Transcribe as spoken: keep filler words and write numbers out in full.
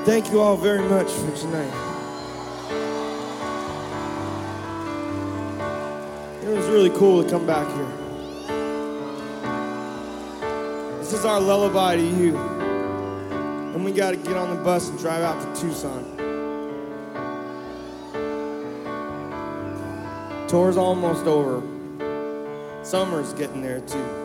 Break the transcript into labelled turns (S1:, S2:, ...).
S1: Thank you all very much for tonight. It was really cool to come back here. This is our lullaby to you. And we gotta get on the bus and drive out to Tucson. Tour's almost over. Summer's getting there too.